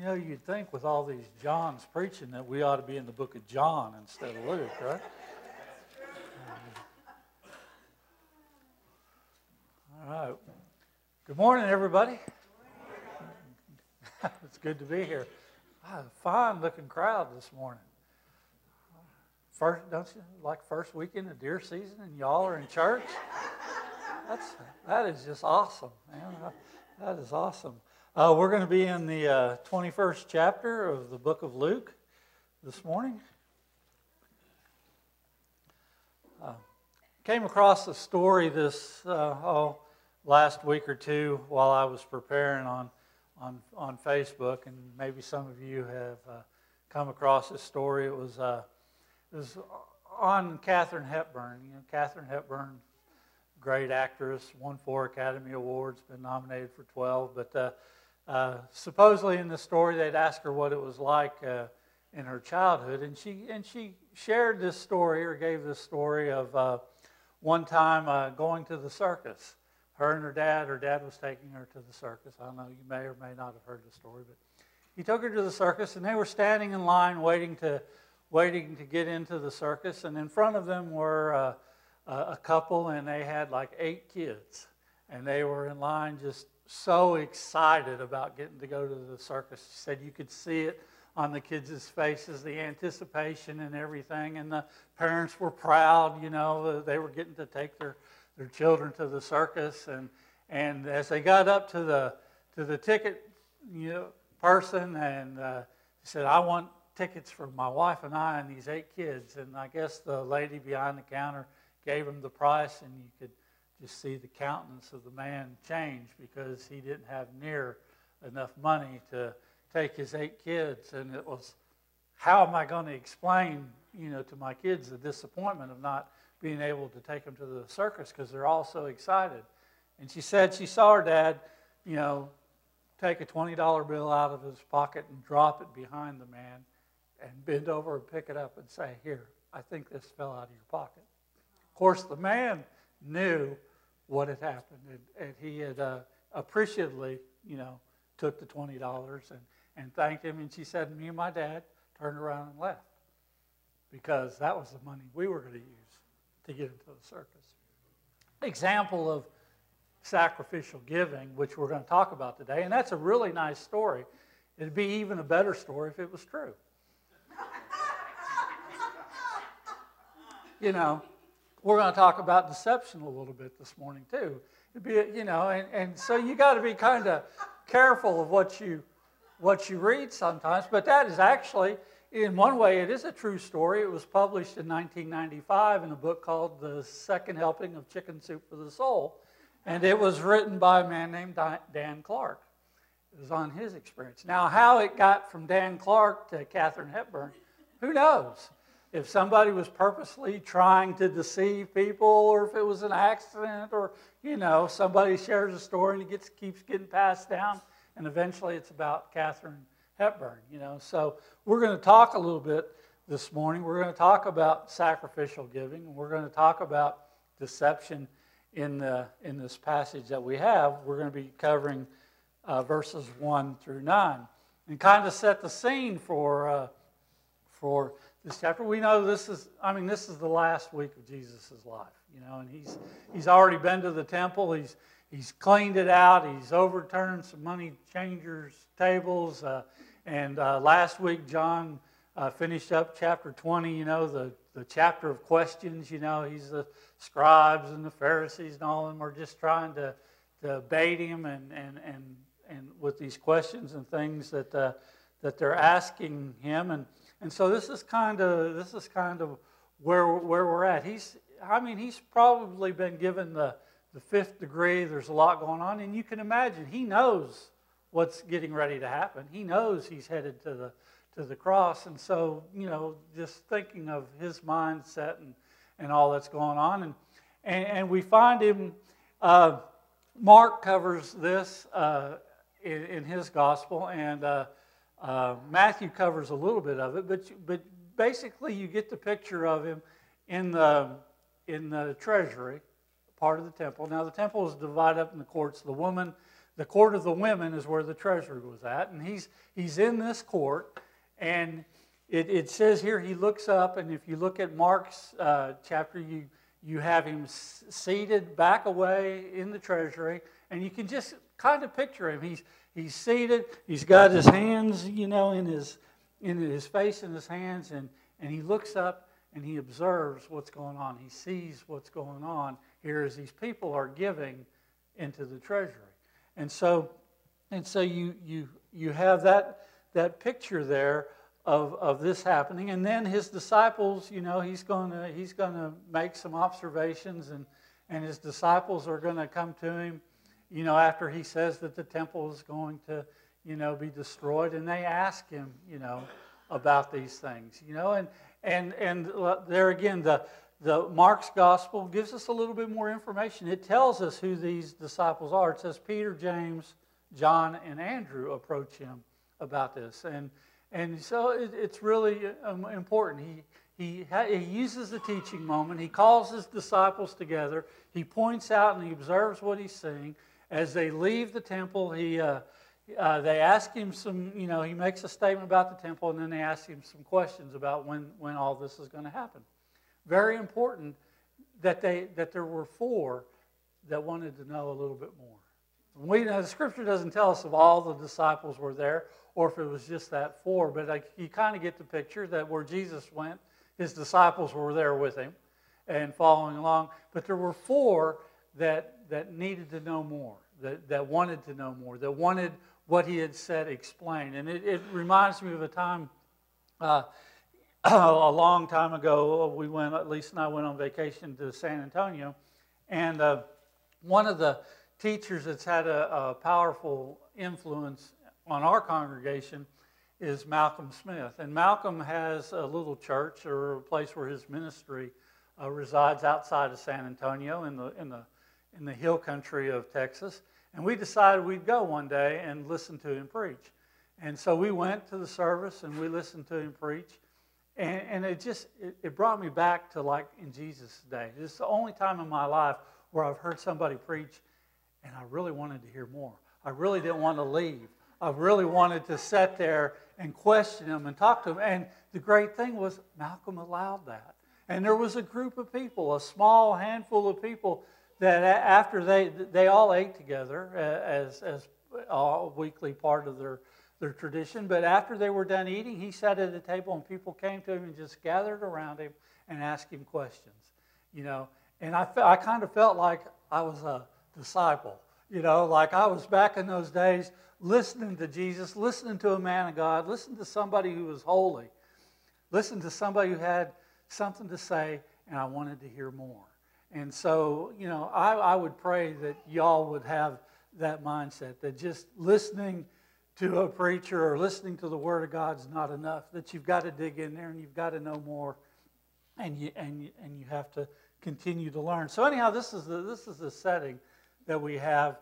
You'd think with all these Johns preaching that we ought to be in the book of John instead of Luke, right? All right. Good morning, everybody. It's good to be here. Fine-looking crowd this morning. Don't you like first weekend of deer season and y'all are in church? That is just awesome, man. That is awesome. We're going to be in the 21st chapter of the book of Luke this morning. Came across a story this last week or two while I was preparing on Facebook, and maybe some of you have come across this story. It was on Katharine Hepburn. Katharine Hepburn, great actress, won 4 Academy Awards, been nominated for 12. But supposedly in the story, they'd ask her what it was like in her childhood, and she shared this story or gave this story of one time going to the circus. Her and her dad was taking her to the circus. I don't know, you may or may not have heard the story, but he took her to the circus, and they were standing in line waiting to get into the circus, and in front of them were a couple, and they had like 8 kids, and they were in line just so excited about getting to go to the circus. She said you could see it on the kids' faces, the anticipation and everything, and the parents were proud, they were getting to take their children to the circus, and as they got up to the ticket person, and he said, I want tickets for my wife and I and these 8 kids, and I guess the lady behind the counter gave him the price, and you could just see the countenance of the man change because he didn't have near enough money to take his 8 kids, and it was, how am I going to explain to my kids the disappointment of not being able to take them to the circus because they're all so excited. And she said she saw her dad, take a $20 bill out of his pocket and drop it behind the man and bend over and pick it up and say, here, I think this fell out of your pocket. Of course, the man knew what had happened, and he had appreciatively, took the $20 and thanked him. And she said, me and my dad turned around and left because that was the money we were going to use to get into the circus. Example of sacrificial giving, which we're going to talk about today, and that's a really nice story. It'd be even a better story if it was true. We're going to talk about deception a little bit this morning too. It'd be, and so you got to be kind of careful of what you read sometimes. But that is actually, in one way, it is a true story. It was published in 1995 in a book called The Second Helping of Chicken Soup for the Soul. And it was written by a man named Dan Clark. It was on his experience. Now, how it got from Dan Clark to Katharine Hepburn, who knows? If somebody was purposely trying to deceive people, or if it was an accident, or, somebody shares a story and it keeps getting passed down, and eventually it's about Katharine Hepburn, So we're going to talk a little bit this morning. We're going to talk about sacrificial giving. We're going to talk about deception in this passage that we have. We're going to be covering verses 1 through 9 and kind of set the scene for this chapter. We know this is the last week of Jesus' life, and he's already been to the temple. He's cleaned it out. He's overturned some money changers' tables. And last week, John finished up chapter 20, the chapter of questions. He's the scribes and the Pharisees and all of them are just trying to bait him and with these questions and things that they're asking him. And so this is kind of where we're at. He's probably been given the 5th degree. There's a lot going on, and you can imagine he knows what's getting ready to happen. He knows he's headed to the cross, and so just thinking of his mindset and all that's going on, and we find him. Mark covers this in his gospel, and Matthew covers a little bit of it, but basically you get the picture of him in the treasury, part of the temple. Now the temple is divided up in the courts. The woman the court of the women is where the treasury was at, and he's in this court, and it says here he looks up, and if you look at Mark's chapter, you have him seated back away in the treasury, and you can just kind of picture him. He's seated. He's got his hands, in his face and his hands, and he looks up and he observes what's going on. He sees what's going on here as these people are giving into the treasury, and so you have that picture there of this happening, and then his disciples, he's going to make some observations, and his disciples are going to come to him, after he says that the temple is going to, be destroyed, and they ask him, about these things, and there again, the Mark's gospel gives us a little bit more information. It tells us who these disciples are. It says Peter, James, John, and Andrew approach him about this, and so it's really important. He uses the teaching moment. He calls his disciples together. He points out and he observes what he's seeing. As they leave the temple, they ask him some, he makes a statement about the temple, and then they ask him some questions about when all this is going to happen. Very important that there were 4 that wanted to know a little bit more. The Scripture doesn't tell us if all the disciples were there or if it was just that 4, but you kind of get the picture that where Jesus went, his disciples were there with him and following along. But there were 4 that needed to know more, that wanted to know more, that wanted what he had said explained. And it reminds me of a time, a long time ago, Lisa and I went on vacation to San Antonio, and one of the teachers that's had a powerful influence on our congregation is Malcolm Smith. And Malcolm has a little church, or a place where his ministry resides outside of San Antonio in the hill country of Texas. And we decided we'd go one day and listen to him preach. And so we went to the service and we listened to him preach. And it brought me back to like in Jesus' day. It's the only time in my life where I've heard somebody preach and I really wanted to hear more. I really didn't want to leave. I really wanted to sit there and question him and talk to him. And the great thing was Malcolm allowed that. And there was a group of people, a small handful of people, that after they all ate together as a weekly part of their tradition. But after they were done eating, he sat at a table and people came to him and just gathered around him and asked him questions. And I kind of felt like I was a disciple. Like I was back in those days listening to Jesus, listening to a man of God, listening to somebody who was holy, listening to somebody who had something to say, and I wanted to hear more. And so, I would pray that y'all would have that mindset, that just listening to a preacher or listening to the Word of God is not enough, that you've got to dig in there and you've got to know more, and you have to continue to learn. So anyhow, this is the setting that we have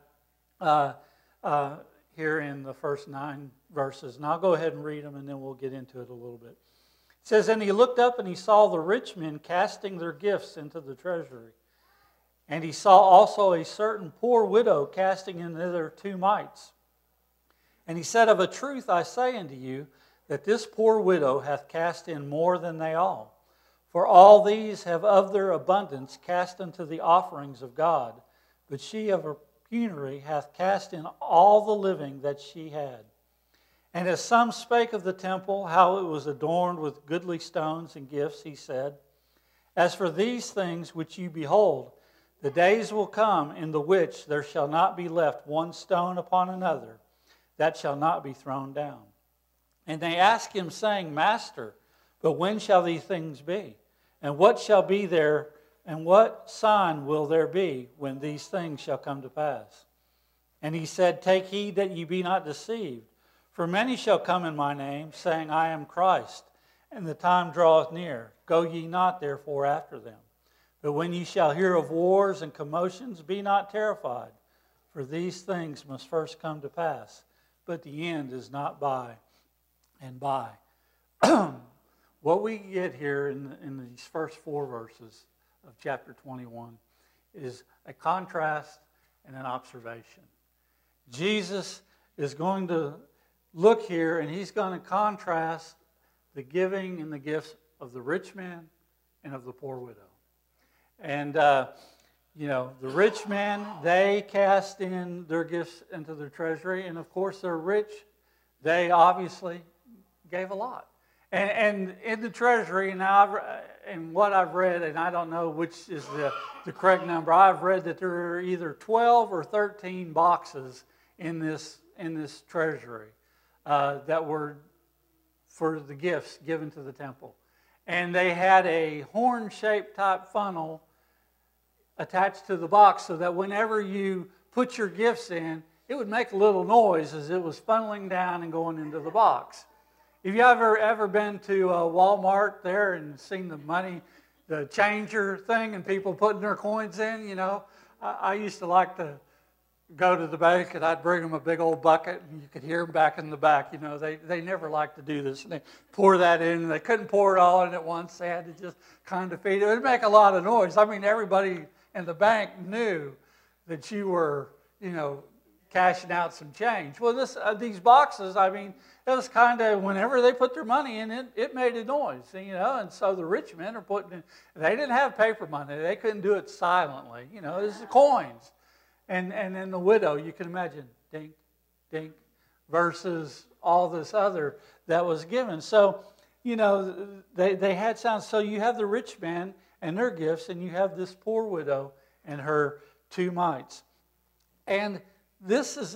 here in the first 9 verses. And I'll go ahead and read them and then we'll get into it a little bit. It says, "And he looked up and he saw the rich men casting their gifts into the treasury. And he saw also a certain poor widow casting in thither 2 mites. And he said, Of a truth I say unto you, that this poor widow hath cast in more than they all. For all these have of their abundance cast into the offerings of God. But she of her penury hath cast in all the living that she had. And as some spake of the temple, how it was adorned with goodly stones and gifts, he said, As for these things which you behold, the days will come in the which there shall not be left one stone upon another, that shall not be thrown down. And they asked him, saying, Master, but when shall these things be? And what shall be there, and what sign will there be when these things shall come to pass? And he said, Take heed that ye be not deceived. For many shall come in my name, saying, I am Christ, and the time draweth near. Go ye not therefore after them. But when ye shall hear of wars and commotions, be not terrified, for these things must first come to pass, but the end is not by and by." What we get here in these first 4 verses of chapter 21 is a contrast and an observation. Jesus is going to look here, and he's going to contrast the giving and the gifts of the rich man and of the poor widow. And, the rich men, they cast in their gifts into their treasury. And, of course, they're rich. They obviously gave a lot. And in the treasury, now, and what I've read, and I don't know which is the correct number, I've read that there are either 12 or 13 boxes in this treasury that were for the gifts given to the temple. And they had a horn-shaped type funnel attached to the box so that whenever you put your gifts in, it would make a little noise as it was funneling down and going into the box. Have you ever been to Walmart there and seen the changer thing and people putting their coins in? I used to like to go to the bank and I'd bring them a big old bucket and you could hear them back in the back. They never liked to do this. And they pour that in and they couldn't pour it all in at once. They had to just kind of feed it. It would make a lot of noise. I mean, everybody in the bank knew that you were, cashing out some change. Well, these boxes, it was kind of, whenever they put their money in it made a noise, and so the rich men are putting in, they didn't have paper money. They couldn't do it silently. This is coins. And then the widow, you can imagine, dink, dink, versus all this other that was given. So, they had sounds. So you have the rich man and their gifts, and you have this poor widow and her 2 mites. And this is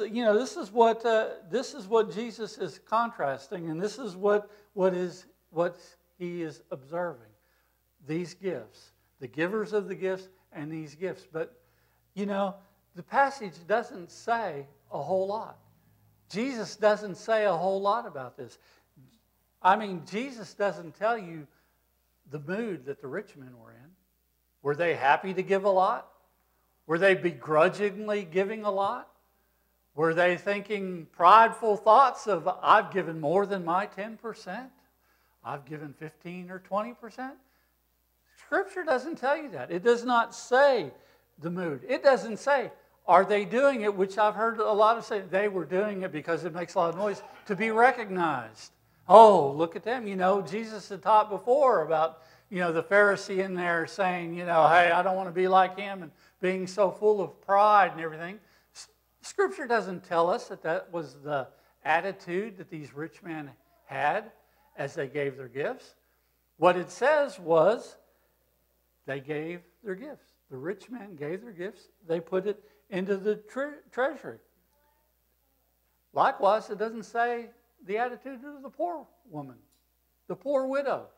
what Jesus is contrasting, and this is what he is observing. These gifts, the givers of the gifts, and these gifts. But the passage doesn't say a whole lot. Jesus doesn't say a whole lot about this. Jesus doesn't tell you the mood that the rich men were in. Were they happy to give a lot? Were they begrudgingly giving a lot? Were they thinking prideful thoughts of, I've given more than my 10%? I've given 15 or 20%? Scripture doesn't tell you that. It does not say the mood. It doesn't say, are they doing it, which I've heard a lot of say, they were doing it because it makes a lot of noise, to be recognized. Oh, look at them. Jesus had taught before about, the Pharisee in there saying, hey, I don't want to be like him, and being so full of pride and everything. Scripture doesn't tell us that was the attitude that these rich men had as they gave their gifts. What it says was they gave their gifts. The rich men gave their gifts. They put it into the treasury. Likewise, it doesn't say the attitude of the poor woman, the poor widow.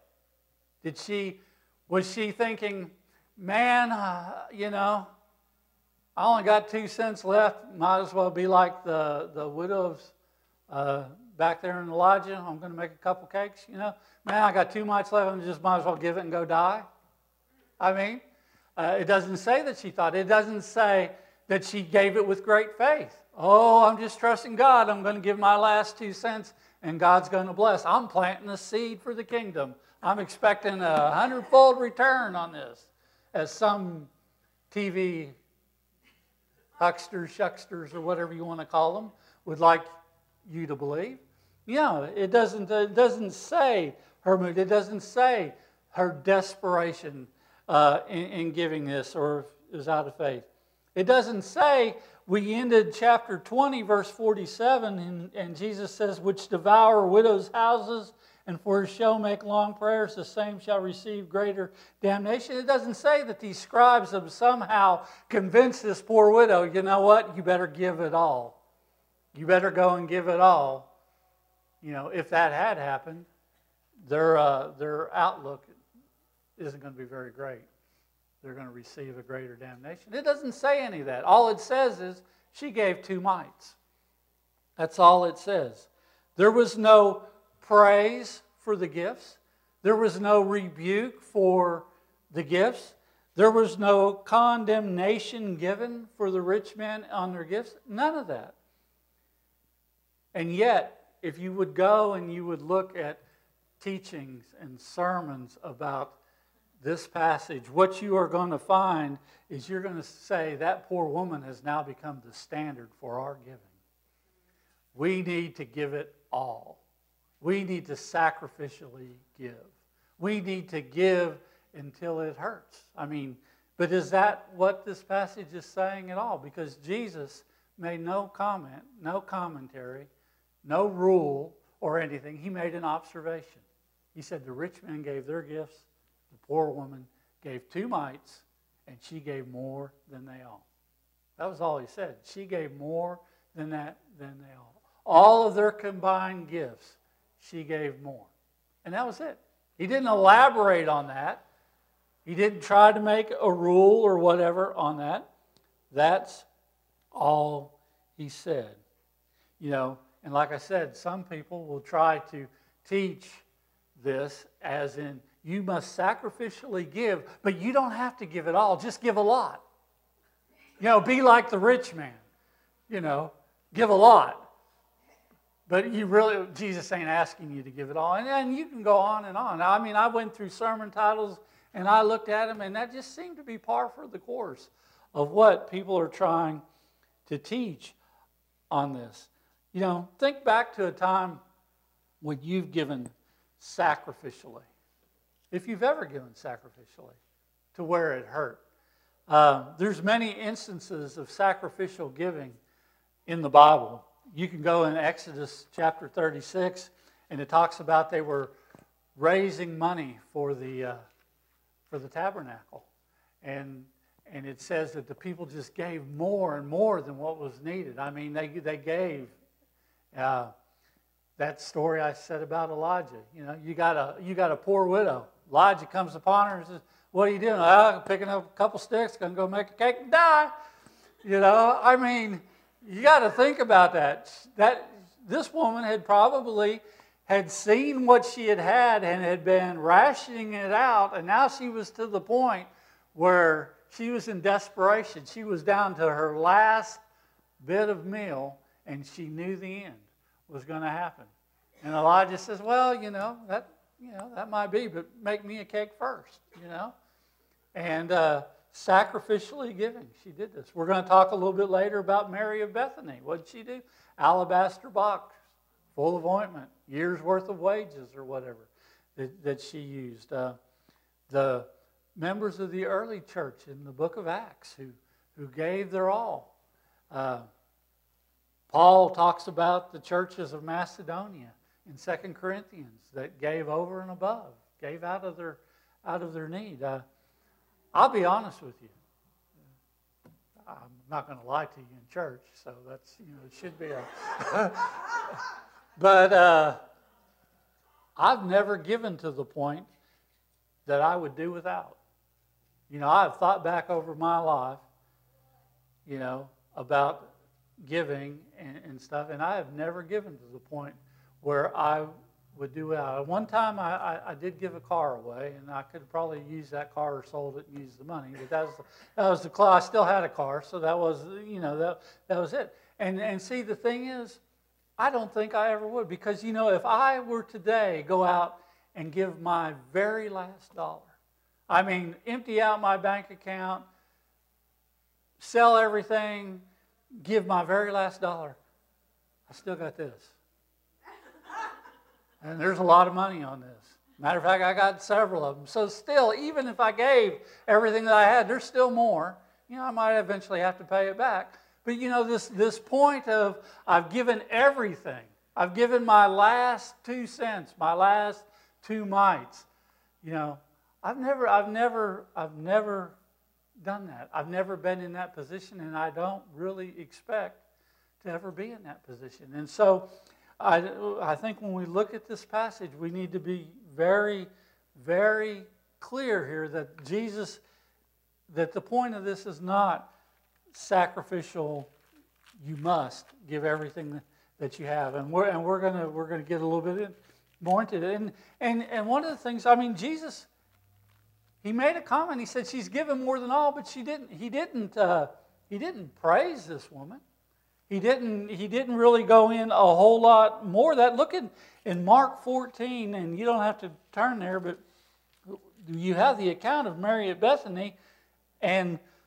Was she thinking, man, I only got 2 cents left. Might as well be like the widows back there in Elijah. I'm going to make a couple cakes, Man, I got 2 mites left. I just might as well give it and go die. It doesn't say that she thought. It doesn't say that she gave it with great faith. Oh, I'm just trusting God. I'm going to give my last 2 cents and God's going to bless. I'm planting a seed for the kingdom. I'm expecting a 100-fold return on this, as some TV hucksters, shucksters, or whatever you want to call them, would like you to believe. It doesn't say her mood. It doesn't say her desperation in giving this, or is out of faith. It doesn't say, we ended chapter 20, verse 47, and Jesus says, which devour widows' houses, and for his show make long prayers, the same shall receive greater damnation. It doesn't say that these scribes have somehow convinced this poor widow, you know what, you better give it all. You better go and give it all. If that had happened, their outlook isn't going to be very great. They're going to receive a greater damnation. It doesn't say any of that. All it says is she gave 2 mites. That's all it says. There was no praise for the gifts. There was no rebuke for the gifts. There was no condemnation given for the rich men on their gifts. None of that. And yet, if you would go and you would look at teachings and sermons about this passage, what you are going to find is you're going to say that poor woman has now become the standard for our giving. we need to give it all. We need to sacrificially give. We need to give until it hurts. I mean, but is that what this passage is saying at all? Because Jesus made no comment, no commentary, no rule or anything. He made an observation. He said the rich men gave their gifts, the poor woman gave 2 mites, and she gave more than they all. That was all he said. She gave more than they all. All of their combined gifts, she gave more. And that was it. He didn't elaborate on that. He didn't try to make a rule or whatever on that. That's all he said. You know, and like I said, some people will try to teach this as in, you must sacrificially give, but you don't have to give it all. Just give a lot. You know, be like the rich man. You know, give a lot. But Jesus ain't asking you to give it all. And you can go on and on. I mean, I went through sermon titles and I looked at them, and that just seemed to be par for the course of what people are trying to teach on this. You know, think back to a time when you've given sacrificially. If you've ever given sacrificially to where it hurt. There's many instances of sacrificial giving in the Bible. You can go in Exodus chapter 36, and it talks about they were raising money for the tabernacle. And it says that the people just gave more and more than what was needed. I mean, they gave. That story I said about Elijah. You know, you got a poor widow. Elijah comes upon her and says, "What are you doing?" "I'm picking up a couple sticks, going to go make a cake and die." You know, I mean, you got to think about that. That this woman had probably seen what she had and had been rationing it out, and now she was to the point where she was in desperation. She was down to her last bit of meal, and she knew the end was going to happen. And Elijah says, "Well, that might be, but make me a cake first." You know, and sacrificially giving, she did this. We're going to talk a little bit later about Mary of Bethany. What did she do? Alabaster box full of ointment, years worth of wages or whatever that she used. The members of the early church in the book of Acts who gave their all. Paul talks about the churches of Macedonia in 2 Corinthians that gave over and above, gave out of their need. I'll be honest with you. I'm not going to lie to you in church, so that's, it should be a... But I've never given to the point that I would do without. I've thought back over my life, about giving and stuff, and I have never given to the point where I would do without. One time I did give a car away, and I could probably use that car or sold it and used the money, but that was the I still had a car, so that was, that was it. And see, the thing is, I don't think I ever would, because, if I were today go out and give my very last dollar, I mean, empty out my bank account, sell everything, give my very last dollar, I still got this. And there's a lot of money on this. Matter of fact, I got several of them. So still, even if I gave everything that I had, there's still more. I might eventually have to pay it back. But this point of I've given everything. I've given my last 2 cents, my last 2 mites. I've never done that. I've never been in that position, and I don't really expect to ever be in that position. And so I think when we look at this passage, we need to be very, very clear here that the point of this is not sacrificial. You must give everything that you have, and we're gonna get a little bit more into it. And one of the things, Jesus, he made a comment. He said she's given more than all, but he didn't praise this woman. He didn't really go in a whole lot more. That look in Mark 14, and you don't have to turn there, but you have the account of Mary at Bethany, and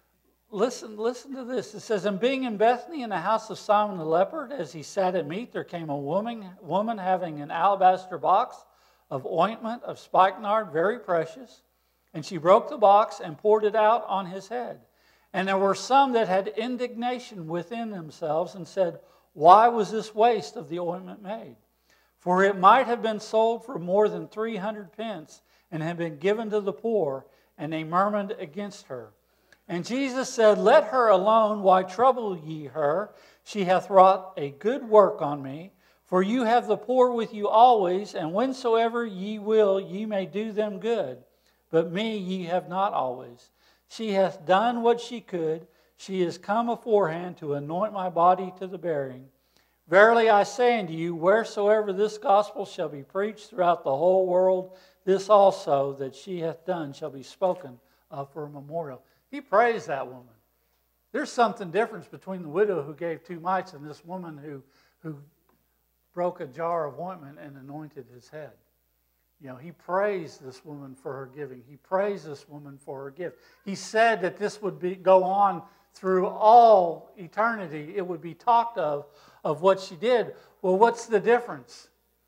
listen to this. It says, and being in Bethany in the house of Simon the leper, as he sat at meat, there came a woman having an alabaster box of ointment of spikenard, very precious. And she broke the box and poured it out on his head. And there were some that had indignation within themselves and said, why was this waste of the ointment made? For it might have been sold for more than 300 pence and have been given to the poor. And they murmured against her. And Jesus said, let her alone, why trouble ye her? She hath wrought a good work on me. For you have the poor with you always, and whensoever ye will, ye may do them good. But me ye have not always. She hath done what she could. She is come aforehand to anoint my body to the burying. Verily I say unto you, wheresoever this gospel shall be preached throughout the whole world, this also that she hath done shall be spoken of for a memorial. He praised that woman. There's something different between the widow who gave 2 mites and this woman who broke a jar of ointment and anointed his head. You know, he praised this woman for her giving. He praised this woman for her gift. He said that this would go on through all eternity. It would be talked of what she did. Well, what's the difference?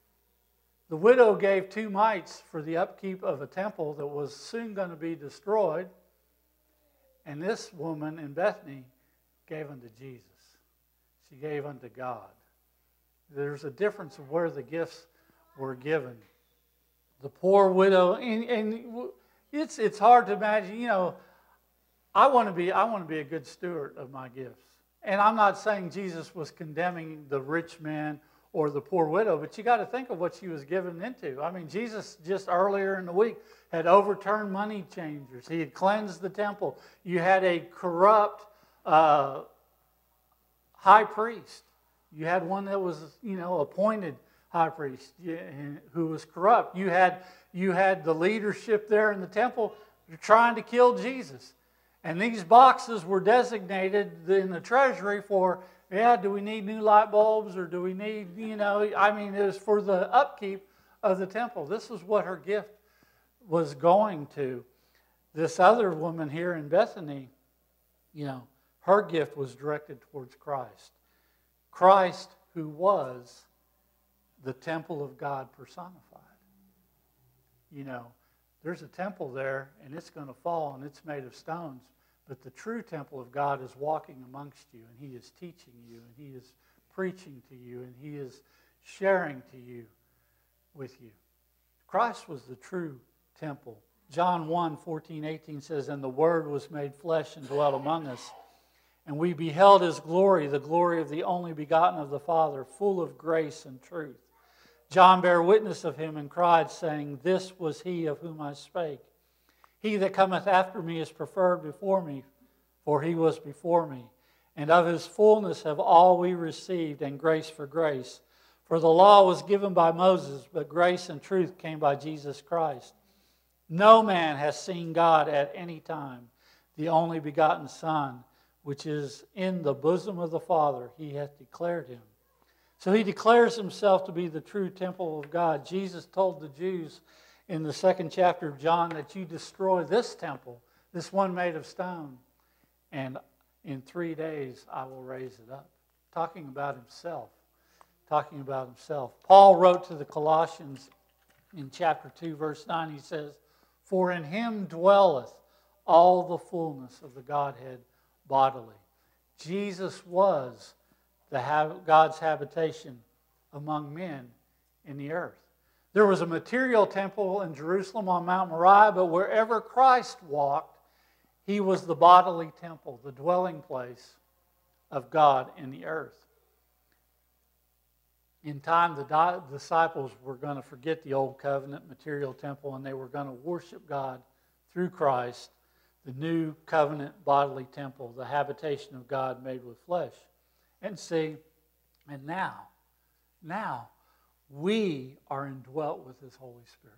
The widow gave 2 mites for the upkeep of a temple that was soon going to be destroyed. And this woman in Bethany gave unto Jesus. She gave unto God. There's a difference of where the gifts were given. The poor widow, and it's hard to imagine. You know, I want to be a good steward of my gifts. And I'm not saying Jesus was condemning the rich man or the poor widow, but you got to think of what she was given into. I mean, Jesus just earlier in the week had overturned money changers. He had cleansed the temple. You had a corrupt high priest. You had one that was, appointed high priest who was corrupt. You had the leadership there in the temple trying to kill Jesus. And these boxes were designated in the treasury for, do we need new light bulbs or do we need, it was for the upkeep of the temple. This is what her gift was going to. This other woman here in Bethany, her gift was directed towards Christ. Christ who was the temple of God personified. There's a temple there and it's going to fall and it's made of stones. But the true temple of God is walking amongst you, and He is teaching you, and He is preaching to you, and He is sharing to you with you. Christ was the true temple. John 1:14-18 says, and the Word was made flesh and dwelt among us. And we beheld His glory, the glory of the only begotten of the Father, full of grace and truth. John bare witness of Him and cried, saying, this was He of whom I spake. He that cometh after me is preferred before me, for He was before me. And of His fullness have all we received, and grace for grace. For the law was given by Moses, but grace and truth came by Jesus Christ. No man has seen God at any time. The only begotten Son, which is in the bosom of the Father, He hath declared Him. So He declares Himself to be the true temple of God. Jesus told the Jews in the 2nd chapter of John that you destroy this temple, this one made of stone, and in 3 days I will raise it up. Talking about Himself. Paul wrote to the Colossians in chapter 2, verse 9, he says, for in Him dwelleth all the fullness of the Godhead bodily. Jesus was God's habitation among men in the earth. There was a material temple in Jerusalem on Mount Moriah, but wherever Christ walked, He was the bodily temple, the dwelling place of God in the earth. In time, the disciples were going to forget the old covenant material temple, and they were going to worship God through Christ, the new covenant bodily temple, the habitation of God made with flesh. And now, we are indwelt with His Holy Spirit.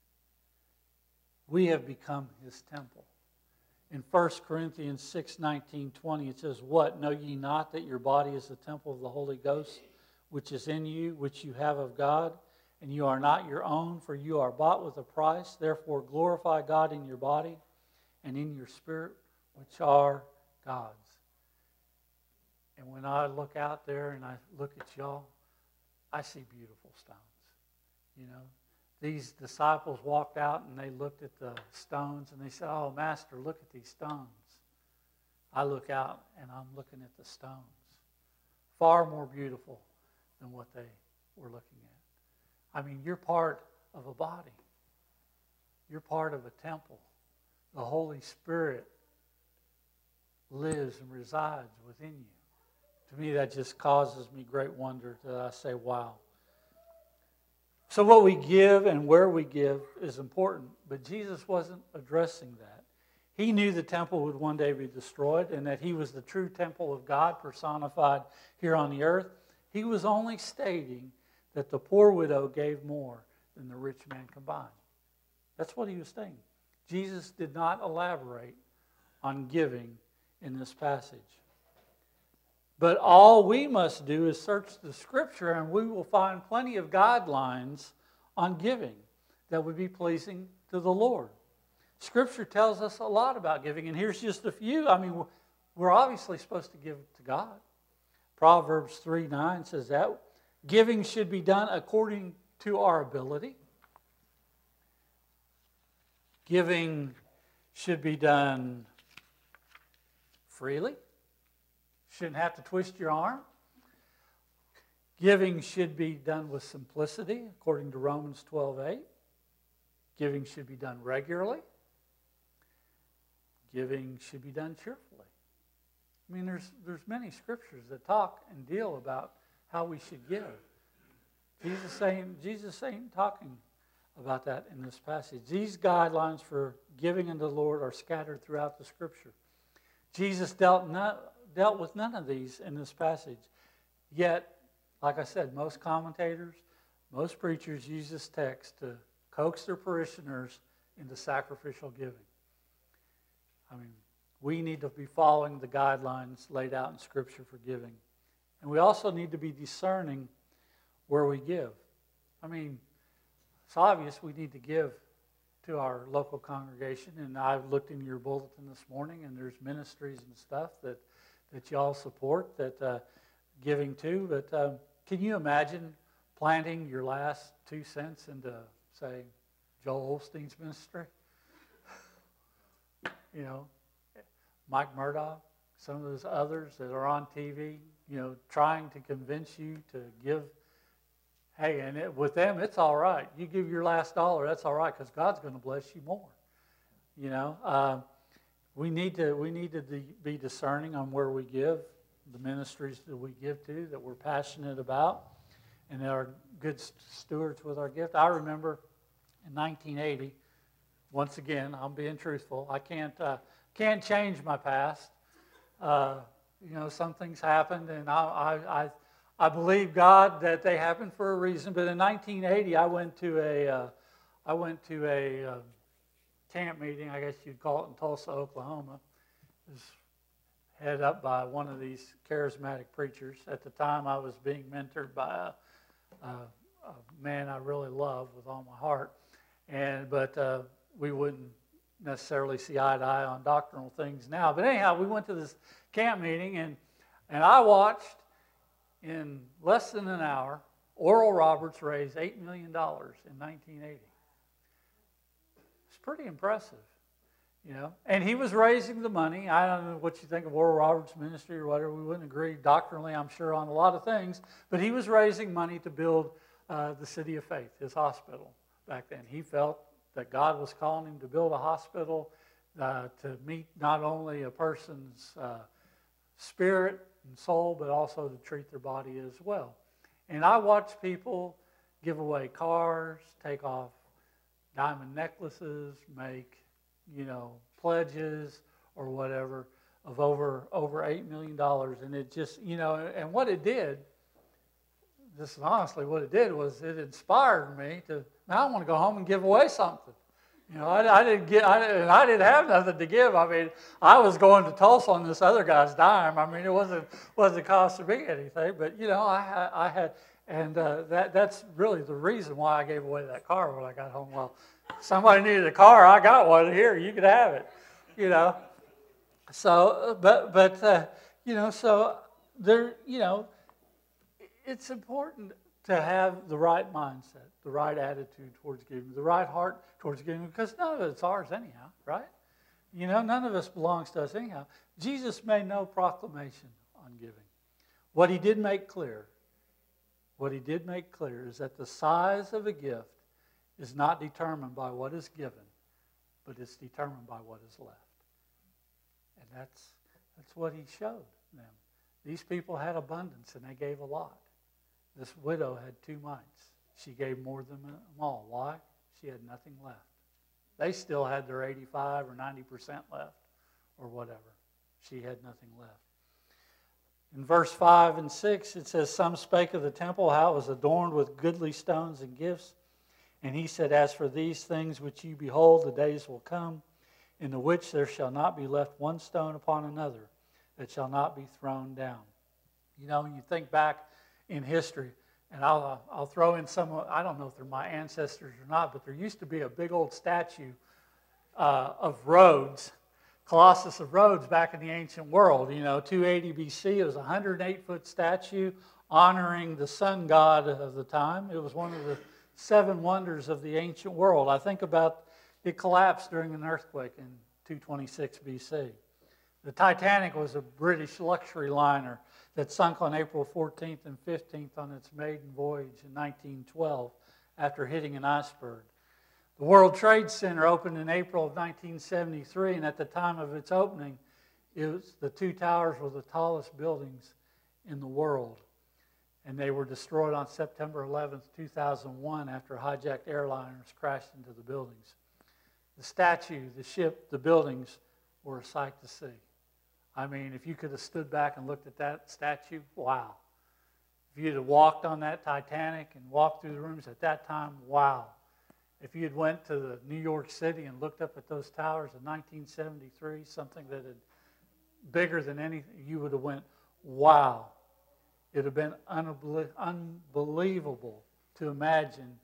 We have become His temple. In 1 Corinthians 6:19-20, it says, what, know ye not that your body is the temple of the Holy Ghost, which is in you, which you have of God, and you are not your own, for you are bought with a price. Therefore glorify God in your body and in your spirit, which are God's. And when I look out there and I look at y'all, I see beautiful stones. You know, these disciples walked out and they looked at the stones and they said, "Oh, Master, look at these stones." I look out and I'm looking at the stones. Far more beautiful than what they were looking at. I mean, you're part of a body. You're part of a temple. The Holy Spirit lives and resides within you. To me, that just causes me great wonder that I say, wow. So what we give and where we give is important, but Jesus wasn't addressing that. He knew the temple would one day be destroyed and that he was the true temple of God personified here on the earth. He was only stating that the poor widow gave more than the rich man combined. That's what he was saying. Jesus did not elaborate on giving in this passage. But all we must do is search the Scripture and we will find plenty of guidelines on giving that would be pleasing to the Lord. Scripture tells us a lot about giving, and here's just a few. I mean, we're obviously supposed to give to God. Proverbs 3:9 says that giving should be done according to our ability. Giving should be done freely. Shouldn't have to twist your arm. Giving should be done with simplicity, according to Romans 12:8. Giving should be done regularly. Giving should be done cheerfully. I mean, there's many scriptures that talk and deal about how we should give. Jesus ain't talking about that in this passage. These guidelines for giving unto the Lord are scattered throughout the Scripture. Jesus dealt with none of these in this passage. Yet, like I said, most commentators, most preachers use this text to coax their parishioners into sacrificial giving. I mean, we need to be following the guidelines laid out in Scripture for giving. And we also need to be discerning where we give. I mean, it's obvious we need to give to our local congregation. And I looked in your bulletin this morning, and there's ministries and stuff that y'all support, that giving to. But can you imagine planting your last 2 cents into, say, Joel Osteen's ministry? You know, Mike Murdoch, some of those others that are on TV, you know, trying to convince you to give. Hey, and with them, it's all right. You give your last dollar, that's all right, because God's going to bless you more. You know, we need to be discerning on where we give, the ministries that we give to, that we're passionate about, and that are good stewards with our gift. I remember in 1980. Once again, I'm being truthful. I can't change my past. You know, some things happened, and I believe God that they happened for a reason. But in 1980, I went to a camp meeting, I guess you'd call it, in Tulsa, Oklahoma. It was headed up by one of these charismatic preachers. At the time, I was being mentored by a man I really love with all my heart, but we wouldn't necessarily see eye to eye on doctrinal things now. But anyhow, we went to this camp meeting, and I watched in less than an hour Oral Roberts raise $8 million in 1980. It's pretty impressive, you know. And he was raising the money. I don't know what you think of Oral Roberts' ministry or whatever. We wouldn't agree doctrinally, I'm sure, on a lot of things. But he was raising money to build the City of Faith, his hospital back then. He felt that God was calling him to build a hospital to meet not only a person's spirit and soul, but also to treat their body as well. And I watched people give away cars, take off diamond necklaces, make, you know, pledges or whatever of over $8 million. And it just, you know, and what it did, just honestly, what it did was it inspired me to, now I want to go home and give away something. You know, I didn't have nothing to give. I mean, I was going to Tulsa on this other guy's dime. I mean, it wasn't costing me anything. But you know, I had, and that's really the reason why I gave away that car when I got home. Well, somebody needed a car, I got one. Here, you could have it. You know, So, so there, it's important to have the right mindset, the right attitude towards giving, the right heart towards giving, because none of it's ours anyhow, right? None of us belongs to us anyhow. Jesus made no proclamation on giving. What he did make clear is that the size of a gift is not determined by what is given, but it's determined by what is left. And that's what he showed them. These people had abundance, and they gave a lot. This widow had 2 mites. She gave more than them all. Why? She had nothing left. They still had their 85 or 90% left, or whatever. She had nothing left. In verse 5 and 6, it says, "Some spake of the temple, how it was adorned with goodly stones and gifts. And he said, As for these things which ye behold, the days will come, in the which there shall not be left one stone upon another, that shall not be thrown down." You think back in history, and I'll throw in some, I don't know if they're my ancestors or not, but there used to be a big old statue of Rhodes, Colossus of Rhodes, back in the ancient world. 280 BC, it was a 108-foot statue honoring the sun god of the time. It was one of the 7 wonders of the ancient world. I think about it collapsed during an earthquake in 226 BC. The Titanic was a British luxury liner that sunk on April 14th and 15th on its maiden voyage in 1912 after hitting an iceberg. The World Trade Center opened in April of 1973, and at the time of its opening, the 2 towers were the tallest buildings in the world. And they were destroyed on September 11th, 2001 after hijacked airliners crashed into the buildings. The statue, the ship, the buildings were a sight to see. I mean, if you could have stood back and looked at that statue, wow. If you'd have walked on that Titanic and walked through the rooms at that time, wow. If you had went to the New York City and looked up at those towers in 1973, something that had bigger than anything, you would have went, wow. It would have been unbelievable to imagine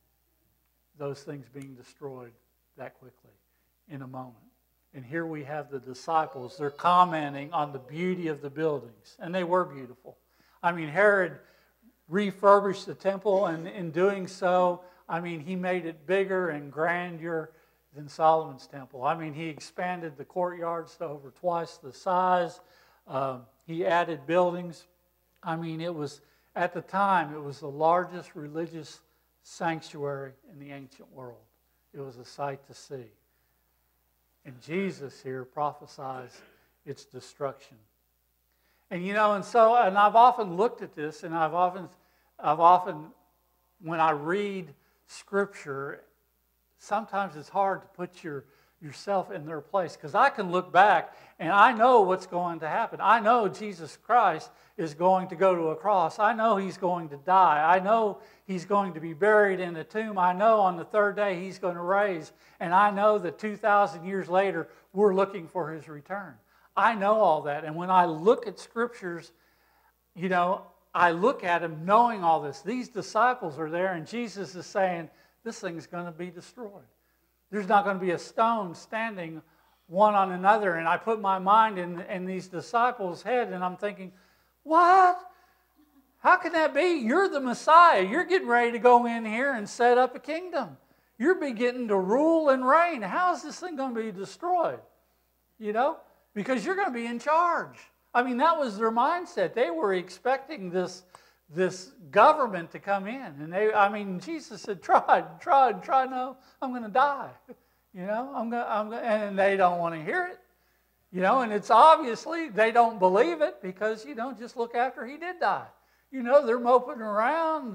those things being destroyed that quickly in a moment. And here we have the disciples. They're commenting on the beauty of the buildings. And they were beautiful. I mean, Herod refurbished the temple, and in doing so, he made it bigger and grander than Solomon's temple. He expanded the courtyards to over twice the size. He added buildings. It was, at the time, it was the largest religious sanctuary in the ancient world. It was a sight to see. And Jesus here prophesies its destruction. And I've often looked at this, and I've often, when I read Scripture, sometimes it's hard to put yourself in their place, because I can look back and I know what's going to happen. I know Jesus Christ is going to go to a cross. I know he's going to die. I know he's going to be buried in a tomb. I know on the 3rd day he's going to rise. And I know that 2,000 years later we're looking for his return. I know all that. And when I look at Scriptures, I look at them knowing all this. These disciples are there, and Jesus is saying, this thing's going to be destroyed. There's not going to be a stone standing one on another. And I put my mind in these disciples' head, and I'm thinking, what? How can that be? You're the Messiah. You're getting ready to go in here and set up a kingdom. You're beginning to rule and reign. How is this thing going to be destroyed? Because you're going to be in charge. That was their mindset. They were expecting this government to come in. And Jesus said, try. No, I'm going to die. And they don't want to hear it. And it's obviously they don't believe it, because, just look after he did die. They're moping around.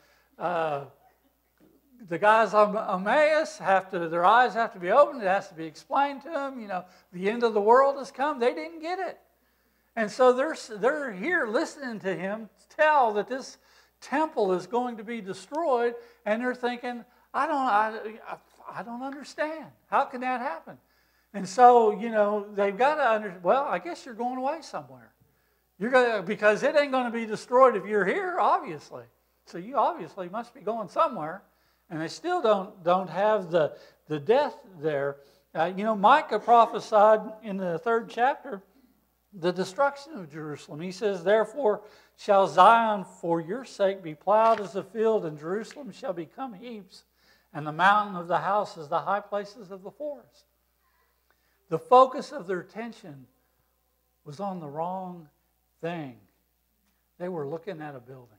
The guys on Emmaus their eyes have to be opened. It has to be explained to them. The end of the world has come. They didn't get it. And so they're here listening to him tell that this temple is going to be destroyed, and they're thinking, I don't understand. How can that happen? And so, they've got to understand, well, I guess you're going away somewhere. Because it ain't going to be destroyed if you're here, obviously. So you obviously must be going somewhere. And they still don't have the death there. Micah prophesied in the 3rd chapter the destruction of Jerusalem. He says, "Therefore shall Zion for your sake be plowed as a field, and Jerusalem shall become heaps, and the mountain of the house as the high places of the forest." The focus of their attention was on the wrong thing. They were looking at a building.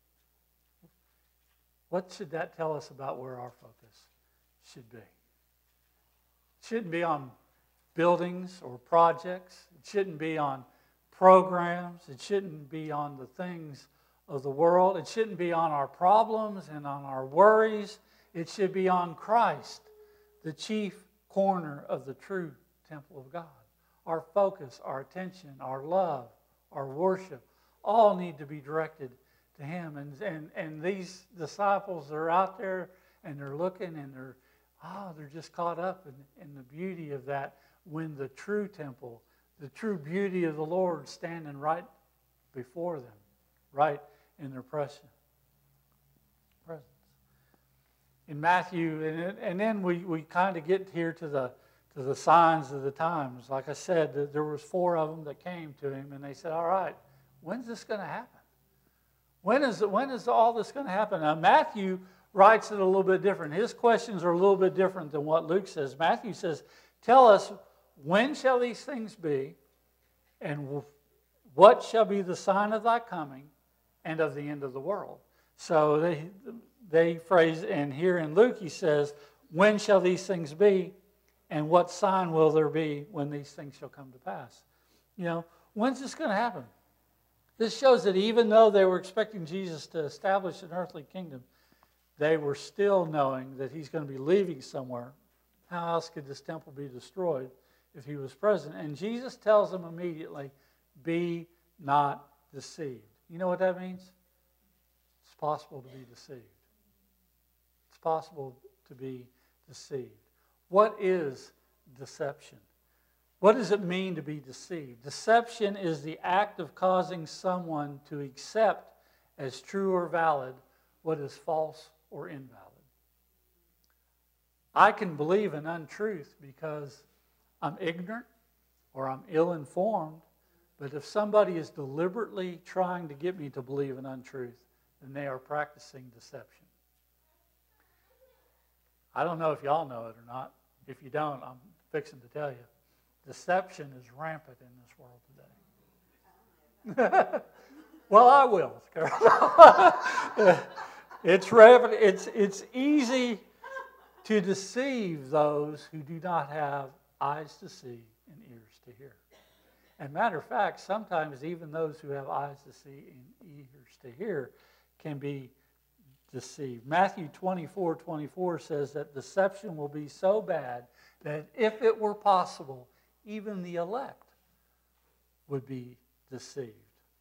What should that tell us about where our focus should be? It shouldn't be on buildings or projects. It shouldn't be on programs. It shouldn't be on the things of the world. It shouldn't be on our problems and on our worries. It should be on Christ, the chief corner of the true temple of God. Our focus, our attention, our love, our worship, all need to be directed to Him. And these disciples are out there and they're looking and they're just caught up in the beauty of that, when the true temple, the true beauty of the Lord standing right before them, right in their presence. In Matthew, and then we kind of get here to the signs of the times. Like I said, there was 4 of them that came to Him, and they said, "All right, when's this going to happen? When is all this going to happen?" Now, Matthew writes it a little bit different. His questions are a little bit different than what Luke says. Matthew says, "Tell us, when shall these things be, and what shall be the sign of thy coming and of the end of the world?" So they phrase, and here in Luke he says, "When shall these things be, and what sign will there be when these things shall come to pass?" When's this going to happen? This shows that even though they were expecting Jesus to establish an earthly kingdom, they were still knowing that He's going to be leaving somewhere. How else could this temple be destroyed if He was present? And Jesus tells them immediately, "Be not deceived." You know what that means? It's possible to be deceived. It's possible to be deceived. What is deception? What does it mean to be deceived? Deception is the act of causing someone to accept as true or valid what is false or invalid. I can believe an untruth because I'm ignorant or I'm ill-informed, but if somebody is deliberately trying to get me to believe an untruth, then they are practicing deception. I don't know if y'all know it or not. If you don't, I'm fixing to tell you. Deception is rampant in this world today. Well, I will. It's rampant. It's easy to deceive those who do not have eyes to see and ears to hear. And matter of fact, sometimes even those who have eyes to see and ears to hear can be deceived. Matthew 24:24 says that deception will be so bad that if it were possible, even the elect would be deceived.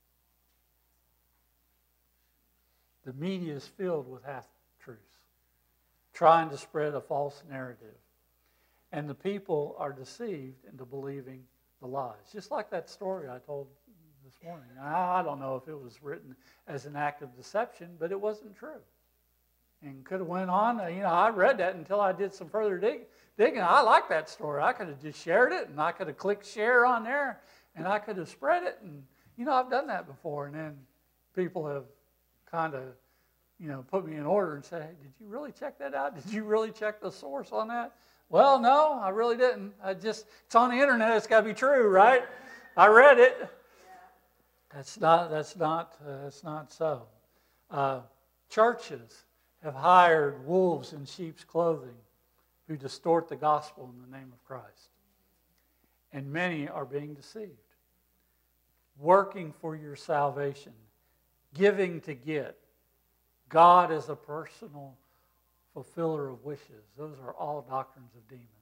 The media is filled with half-truths, trying to spread a false narrative. And the people are deceived into believing the lies. Just like that story I told this morning. I don't know if it was written as an act of deception, but it wasn't true. And could have went on. I read that until I did some further digging. I like that story. I could have just shared it, and I could have clicked share on there, and I could have spread it. And, I've done that before. And then people have kind of, put me in order and say, "Hey, did you really check that out? Did you really check the source on that?" Well, no, I really didn't. It's on the internet. It's got to be true, right? I read it. That's not so. Churches have hired wolves in sheep's clothing who distort the gospel in the name of Christ. And many are being deceived. Working for your salvation, giving to get, God as a personal fulfiller of wishes, those are all doctrines of demons.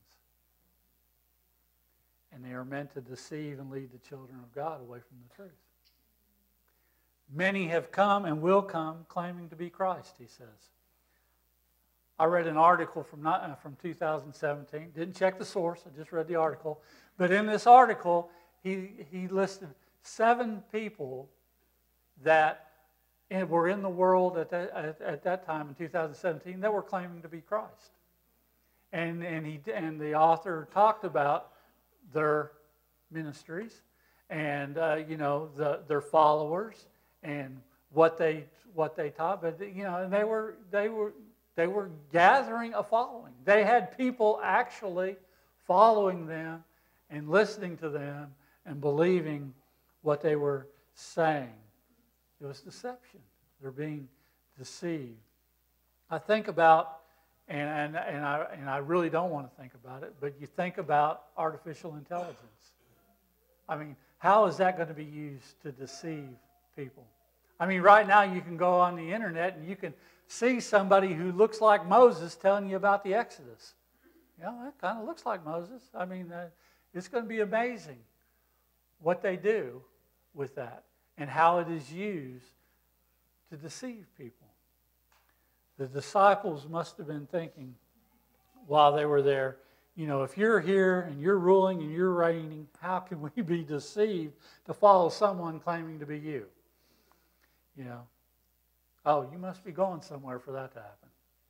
And they are meant to deceive and lead the children of God away from the truth. Many have come and will come claiming to be Christ, he says. I read an article from 2017. Didn't check the source. I just read the article. But in this article, he listed 7 people that were in the world at that time in 2017 that were claiming to be Christ. And the author talked about their ministries and their followers and what they taught. But and they were gathering a following. They had people actually following them and listening to them and believing what they were saying. It was deception. They're being deceived. I think about, and I really don't want to think about it, but you think about artificial intelligence. I mean, how is that going to be used to deceive people? I mean, right now you can go on the internet and you can see somebody who looks like Moses telling you about the Exodus. That kind of looks like Moses. I mean, it's going to be amazing what they do with that and how it is used to deceive people. The disciples must have been thinking while they were there, if you're here and you're ruling and you're reigning, how can we be deceived to follow someone claiming to be you? Oh, you must be going somewhere for that to happen.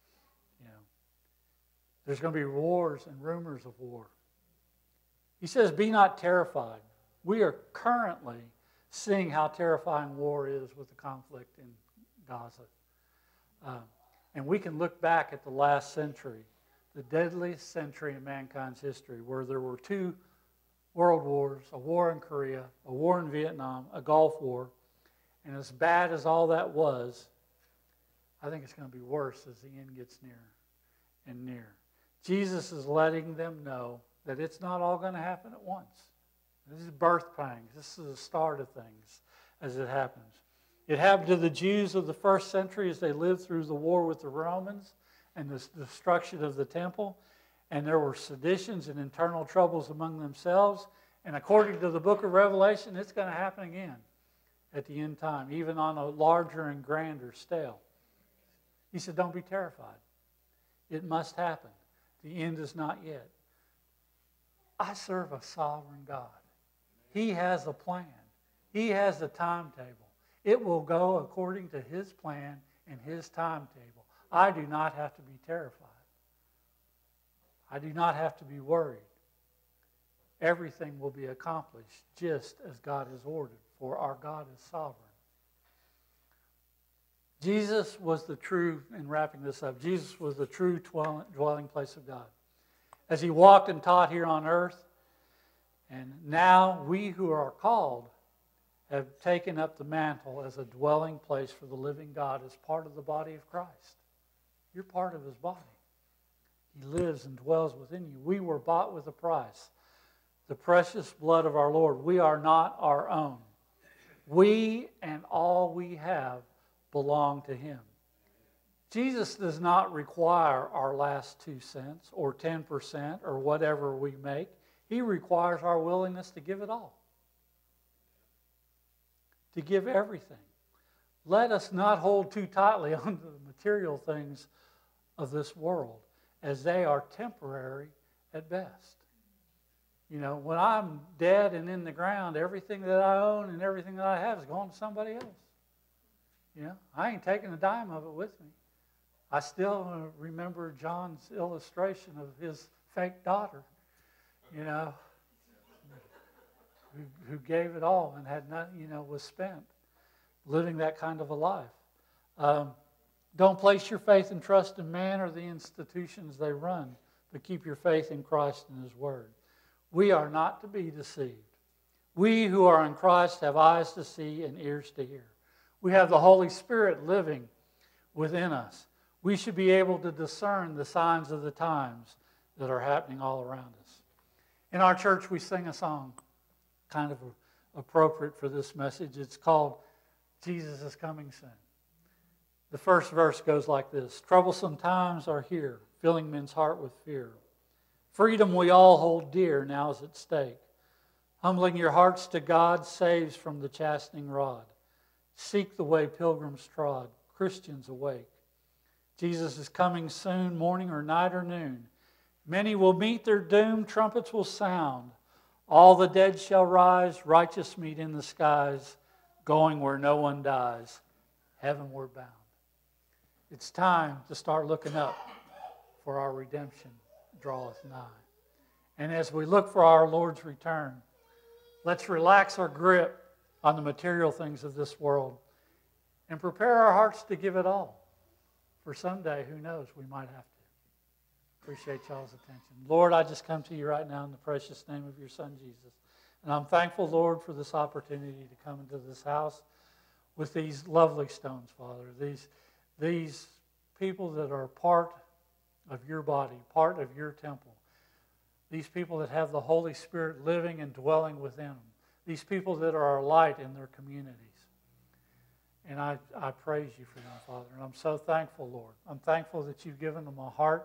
There's going to be wars and rumors of war. He says, be not terrified. We are currently seeing how terrifying war is with the conflict in Gaza. And we can look back at the last century, the deadliest century in mankind's history, where there were 2 world wars, a war in Korea, a war in Vietnam, a Gulf War. And as bad as all that was, I think it's going to be worse as the end gets nearer and nearer. Jesus is letting them know that it's not all going to happen at once. This is birth pangs. This is the start of things as it happens. It happened to the Jews of the first century as they lived through the war with the Romans and the destruction of the temple. And there were seditions and internal troubles among themselves. And according to the book of Revelation, it's going to happen again at the end time, even on a larger and grander scale. He said, don't be terrified. It must happen. The end is not yet. I serve a sovereign God. He has a plan. He has a timetable. It will go according to His plan and His timetable. I do not have to be terrified. I do not have to be worried. Everything will be accomplished just as God has ordered, for our God is sovereign. Jesus was the true, in wrapping this up, Jesus was the true dwelling place of God. As He walked and taught here on earth, and now we who are called have taken up the mantle as a dwelling place for the living God as part of the body of Christ. You're part of His body. He lives and dwells within you. We were bought with a price. The precious blood of our Lord. We are not our own. We and all we have belong to Him. Jesus does not require our last 2 cents or 10% or whatever we make. He requires our willingness to give it all. To give everything. Let us not hold too tightly onto the material things of this world, as they are temporary at best. When I'm dead and in the ground, everything that I own and everything that I have is going to somebody else. I ain't taking a dime of it with me. I still remember John's illustration of his fake daughter, who gave it all and had nothing, was spent living that kind of a life. Don't place your faith and trust in man or the institutions they run, but keep your faith in Christ and His Word. We are not to be deceived. We who are in Christ have eyes to see and ears to hear. We have the Holy Spirit living within us. We should be able to discern the signs of the times that are happening all around us. In our church, we sing a song kind of appropriate for this message. It's called Jesus is Coming Soon. The first verse goes like this. Troublesome times are here, filling men's heart with fear. Freedom we all hold dear now is at stake. Humbling your hearts to God saves from the chastening rod. Seek the way pilgrims trod. Christians awake. Jesus is coming soon, morning or night or noon. Many will meet their doom, trumpets will sound. All the dead shall rise, righteous meet in the skies, going where no one dies, heavenward bound. It's time to start looking up for our redemption draweth nigh. And as we look for our Lord's return, let's relax our grip on the material things of this world and prepare our hearts to give it all. For someday, who knows, we might have to. Appreciate y'all's attention. Lord, I just come to you right now in the precious name of your Son, Jesus. And I'm thankful, Lord, for this opportunity to come into this house with these lovely stones, Father. These people that are part of your body, part of your temple. These people that have the Holy Spirit living and dwelling within them. These people that are a light in their communities. And I praise you for them, Father. And I'm so thankful, Lord. I'm thankful that you've given them a heart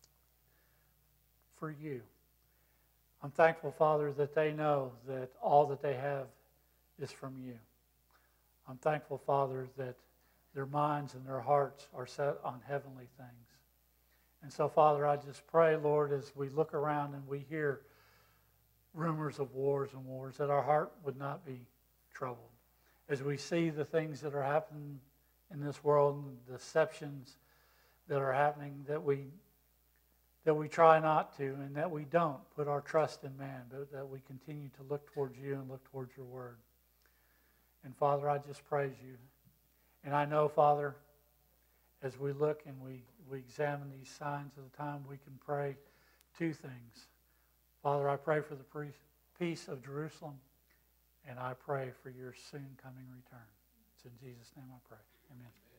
for you. I'm thankful, Father, that they know that all that they have is from you. I'm thankful, Father, that their minds and their hearts are set on heavenly things. And so, Father, I just pray, Lord, as we look around and we hear rumors of wars and wars, that our heart would not be troubled. As we see the things that are happening in this world and the deceptions that are happening, that we try not to, and that we don't put our trust in man, but that we continue to look towards you and look towards your word. And Father, I just praise you. And I know, Father, as we look and we examine these signs of the time, we can pray two things. Father, I pray for the peace of Jerusalem, and I pray for your soon coming return. It's in Jesus' name I pray. Amen.